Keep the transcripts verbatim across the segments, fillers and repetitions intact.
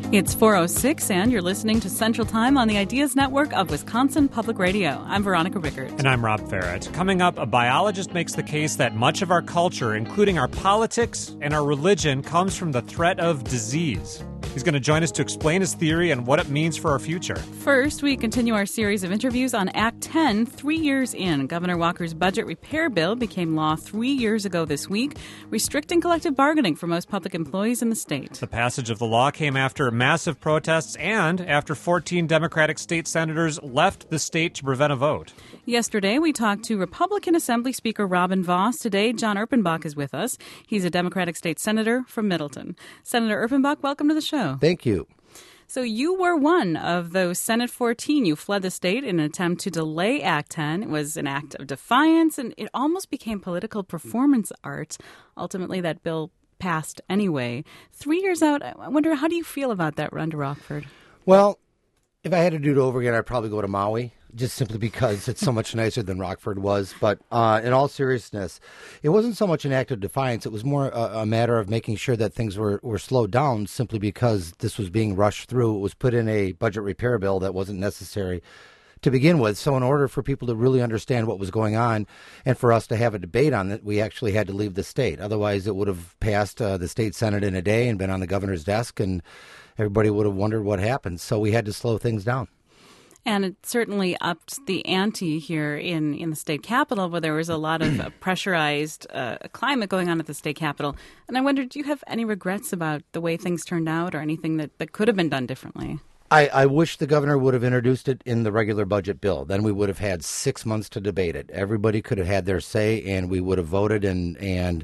It's four oh six, and you're listening to Central Time on the Ideas Network of Wisconsin Public Radio. I'm Veronica Rickert. And I'm Rob Farrett. Coming up, a biologist makes the case that much of our culture, including our politics and our religion, comes from the threat of disease. He's going to join us to explain his theory and what it means for our future. First, we continue our series of interviews on Act ten, three years in. Governor Walker's budget repair bill became law three years ago this week, restricting collective bargaining for most public employees in the state. The passage of the law came after massive protests and after fourteen Democratic state senators left the state to prevent a vote. Yesterday, we talked to Republican Assembly Speaker Robin Vos. Today, John Erpenbach is with us. He's a Democratic state senator from Middleton. Senator Erpenbach, welcome to the show. Thank you. So you were one of those Senate fourteen. You fled the state in an attempt to delay Act ten. It was an act of defiance, and it almost became political performance art. Ultimately, that bill passed anyway. Three years out, I wonder, how do you feel about that run to Rockford? Well, if I had to do it over again, I'd probably go to Maui, just simply because it's so much nicer than Rockford was. But uh, in all seriousness, it wasn't so much an act of defiance. It was more a, a matter of making sure that things were, were slowed down simply because this was being rushed through. It was put in a budget repair bill that wasn't necessary to begin with. So in order for people to really understand what was going on and for us to have a debate on it, we actually had to leave the state. Otherwise, it would have passed uh, the state Senate in a day and been on the governor's desk, and everybody would have wondered what happened. So we had to slow things down. And it certainly upped the ante here in, in the state capitol, where there was a lot of pressurized uh, climate going on at the state capitol. And I wonder, do you have any regrets about the way things turned out or anything that, that could have been done differently? I, I wish the governor would have introduced it in the regular budget bill. Then we would have had six months to debate it. Everybody could have had their say, and we would have voted, and and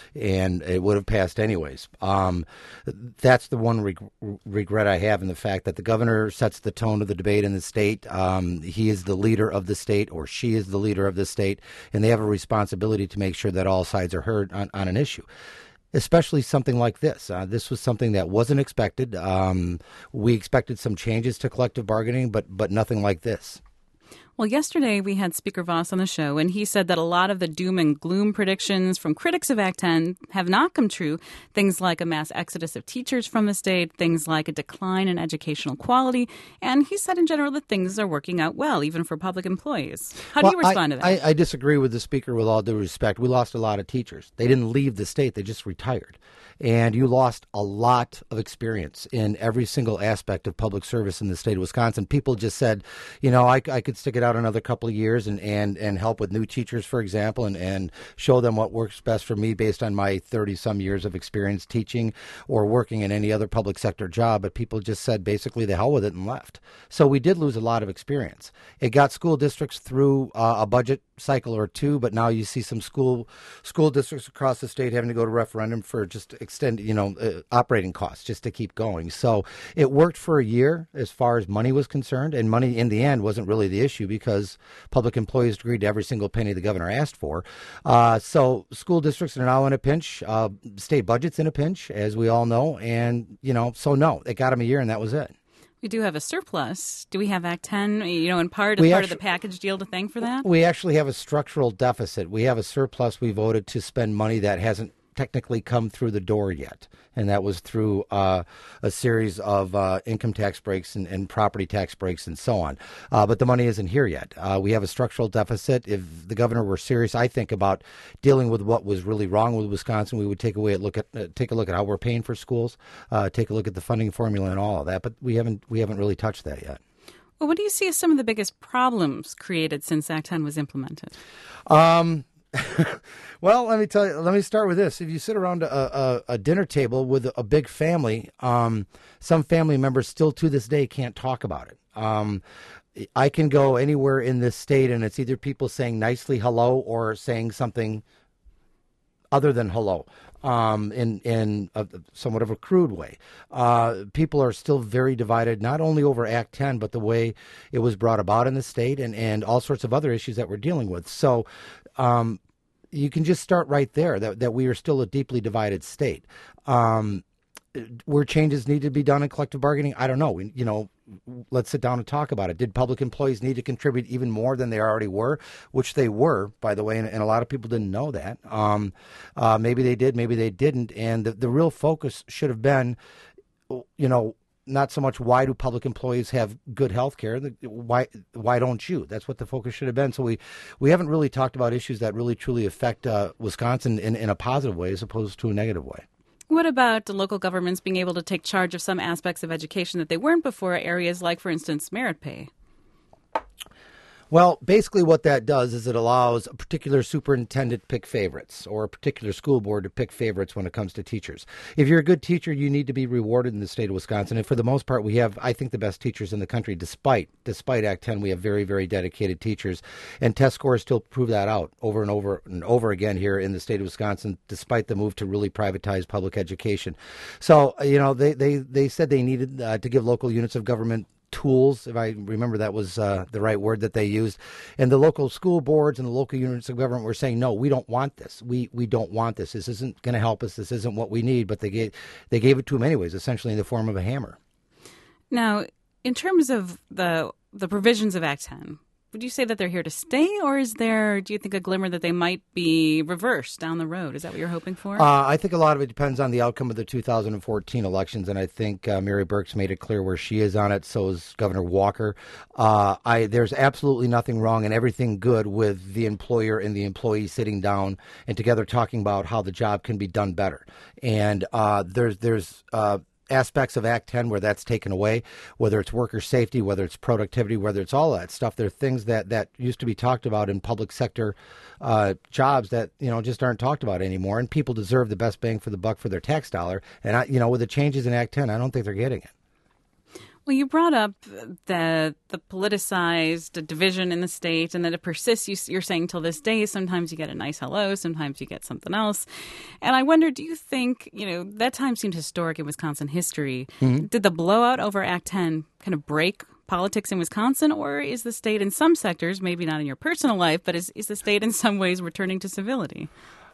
and it would have passed anyways. Um, that's the one reg- regret I have in the fact that the governor sets the tone of the debate in the state. Um, he is the leader of the state, or she is the leader of the state, and they have a responsibility to make sure that all sides are heard on, on an issue. Especially something like this. Uh, this was something that wasn't expected. Um, we expected some changes to collective bargaining, but but nothing like this. Well, yesterday we had Speaker Vos on the show, and he said that a lot of the doom and gloom predictions from critics of Act ten have not come true. Things like a mass exodus of teachers from the state, things like a decline in educational quality, and he said in general that things are working out well, even for public employees. How well, do you respond I, to that? I, I disagree with the speaker with all due respect. We lost a lot of teachers. They didn't leave the state. They just retired. And you lost a lot of experience in every single aspect of public service in the state of Wisconsin. People just said, you know, I, I could stick it out another couple of years and, and, and help with new teachers, for example, and, and show them what works best for me based on my thirty-some years of experience teaching or working in any other public sector job. But people just said basically the hell with it and left. So we did lose a lot of experience. It got school districts through uh, a budget cycle or two, but now you see some school school districts across the state having to go to referendum for just extend, you know, uh, operating costs just to keep going. So it worked for a year as far as money was concerned, and money in the end wasn't really the issue because public employees agreed to every single penny the governor asked for. Uh, so school districts are now in a pinch. Uh, state budget's in a pinch, as we all know, and, you know, so no, it got them a year and that was it. We do have a surplus. Do we have Act ten, you know, in part, as we part actu- of the package deal to thank for that? We actually have a structural deficit. We have a surplus. We voted to spend money that hasn't technically come through the door yet, and that was through uh, a series of uh, income tax breaks and, and property tax breaks and so on. Uh, but the money isn't here yet. Uh, we have a structural deficit. If the governor were serious, I think, about dealing with what was really wrong with Wisconsin, we would take away look at uh, take a look at how we're paying for schools, uh, take a look at the funding formula and all of that. But we haven't we haven't really touched that yet. Well, what do you see as some of the biggest problems created since Act ten was implemented? Um. Well, let me tell you, let me start with this. If you sit around a, a, a dinner table with a big family, um, some family members still to this day can't talk about it. Um, I can go anywhere in this state and it's either people saying nicely hello or saying something other than hello. Um, in in a, somewhat of a crude way. Uh, people are still very divided, not only over Act ten, but the way it was brought about in the state and, and all sorts of other issues that we're dealing with. So um, you can just start right there, that, that we are still a deeply divided state. Um, where changes need to be done in collective bargaining, I don't know. We, you know, let's sit down and talk about it. Did public employees need to contribute even more than they already were, which they were, by the way, and, and a lot of people didn't know that. Um, uh, maybe they did, maybe they didn't. And the, the real focus should have been, you know, not so much why do public employees have good health care, why why don't you? That's what the focus should have been. So we, we haven't really talked about issues that really truly affect uh, Wisconsin in, in a positive way as opposed to a negative way. What about the local governments being able to take charge of some aspects of education that they weren't before, areas like, for instance, merit pay? Well, basically what that does is it allows a particular superintendent to pick favorites or a particular school board to pick favorites when it comes to teachers. If you're a good teacher, you need to be rewarded in the state of Wisconsin. And for the most part, we have, I think, the best teachers in the country. Despite despite Act ten, we have very, very dedicated teachers. And test scores still prove that out over and over and over again here in the state of Wisconsin, despite the move to really privatize public education. So, you know, they, they, they said they needed uh, to give local units of government tools, if I remember that was uh, the right word that they used. And the local school boards and the local units of government were saying, no, we don't want this. We we don't want this. This isn't going to help us. This isn't what we need. But they gave, they gave it to them anyways, essentially in the form of a hammer. Now, in terms of the the provisions of Act ten, would you say that they're here to stay, or is there, do you think, a glimmer that they might be reversed down the road? Is that what you're hoping for? Uh, I think a lot of it depends on the outcome of the two thousand fourteen elections, and I think uh, Mary Burke's made it clear where she is on it. So is Governor Walker. Uh, I there's absolutely nothing wrong and everything good with the employer and the employee sitting down and together talking about how the job can be done better. And uh, there's there's uh, aspects of Act ten where that's taken away, whether it's worker safety, whether it's productivity, whether it's all that stuff. There are things that, that used to be talked about in public sector uh, jobs that, you know, just aren't talked about anymore. And people deserve the best bang for the buck for their tax dollar. And, I, you know, with the changes in Act ten, I don't think they're getting it. Well, you brought up the the politicized division in the state and that it persists. You, you're saying till this day, sometimes you get a nice hello, sometimes you get something else. And I wonder, do you think, you know, that time seemed historic in Wisconsin history. Mm-hmm. Did the blowout over Act ten kind of break politics in Wisconsin, or is the state in some sectors, maybe not in your personal life, but is, is the state in some ways returning to civility?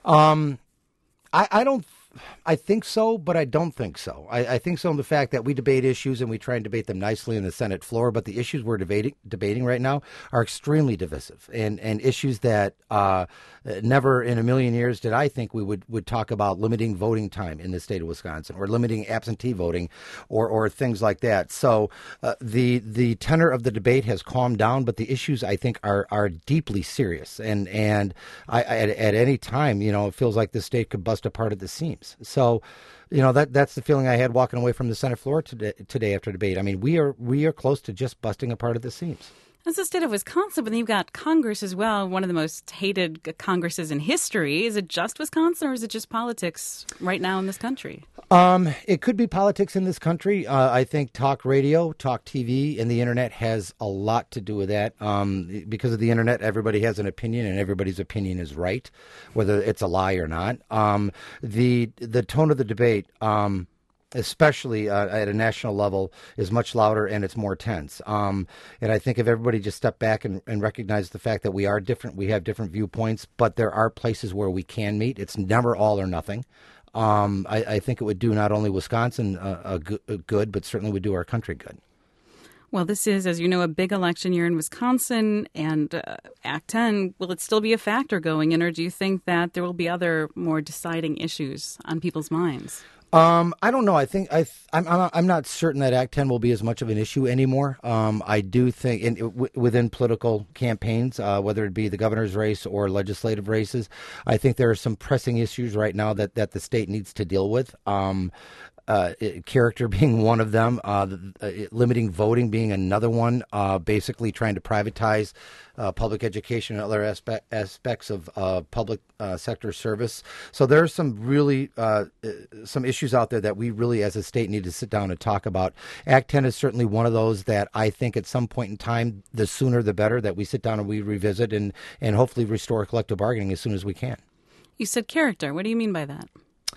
Um, I, I don't I think so, but I don't think so. I, I think so in the fact that we debate issues and we try and debate them nicely in the Senate floor, but the issues we're debating debating right now are extremely divisive and, and issues that uh, never in a million years did I think we would, would talk about limiting voting time in the state of Wisconsin or limiting absentee voting or, or things like that. So uh, the the tenor of the debate has calmed down, but the issues I think are are deeply serious. And and I, at, at any time, you know, it feels like the state could bust apart at the seams. So, you know, that that's the feeling I had walking away from the Senate floor today, today after debate. I mean, we are we are close to just busting apart at the seams. That's the state of Wisconsin, but then you've got Congress as well, one of the most hated Congresses in history. Is it just Wisconsin or is it just politics right now in this country? Um, it could be politics in this country. Uh, I think talk radio, talk T V, and the Internet has a lot to do with that. Um, because of the Internet, everybody has an opinion, and everybody's opinion is right, whether it's a lie or not. Um, the the tone of the debate, um, especially uh, at a national level, is much louder and it's more tense. Um, and I think if everybody just stepped back and, and recognized the fact that we are different, we have different viewpoints, but there are places where we can meet. It's never all or nothing. Um, I, I think it would do not only Wisconsin uh, a good, a good, but certainly would do our country good. Well, this is, as you know, a big election year in Wisconsin, and uh, Act ten, will it still be a factor going in, or do you think that there will be other more deciding issues on people's minds? Um, I don't know. I think I th- I'm, I'm I'm not certain that Act ten will be as much of an issue anymore. Um, I do think in, w- within political campaigns, uh, whether it be the governor's race or legislative races, I think there are some pressing issues right now that, that the state needs to deal with. Um, Uh, character being one of them, uh, uh, limiting voting being another one, uh, basically trying to privatize uh, public education and other aspe- aspects of uh, public uh, sector service. So there are some really uh, some issues out there that we really as a state need to sit down and talk about. Act ten is certainly one of those that I think at some point in time, the sooner the better, that we sit down and we revisit and, and hopefully restore collective bargaining as soon as we can. You said character. What do you mean by that?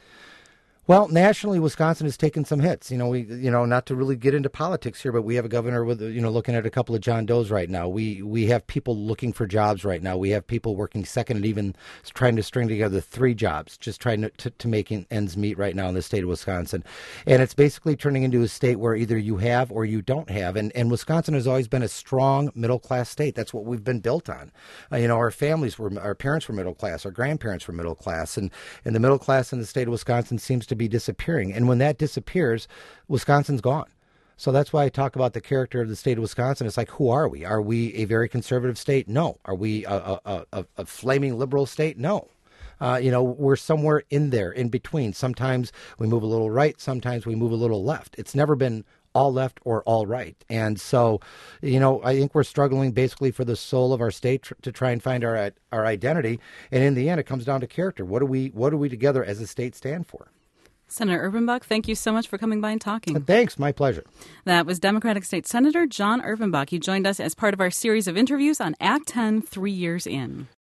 Well, nationally, Wisconsin has taken some hits. You know, we, you know, not to really get into politics here, but we have a governor with, you know, looking at a couple of John Does right now. We we have people looking for jobs right now. We have people working second and even trying to string together three jobs, just trying to, to, to make ends meet right now in the state of Wisconsin. And it's basically turning into a state where either you have or you don't have. And, and Wisconsin has always been a strong middle class state. That's what we've been built on. Uh, you know, our families were, our parents were middle class, our grandparents were middle class, and, and the middle class in the state of Wisconsin seems to be disappearing. And when that disappears, Wisconsin's gone. So that's why I talk about the character of the state of Wisconsin. It's like, who are we? Are we a very conservative state? No. Are we a, a, a, a flaming liberal state? No. Uh, you know, we're somewhere in there, in between. Sometimes we move a little right. Sometimes we move a little left. It's never been all left or all right. And so, you know, I think we're struggling basically for the soul of our state tr- to try and find our our identity. And in the end, it comes down to character. What do we what do we together as a state stand for? Senator Urbanbach, thank you so much for coming by and talking. Thanks. My pleasure. That was Democratic State Senator John Urbanbach. He joined us as part of our series of interviews on Act ten, three years in.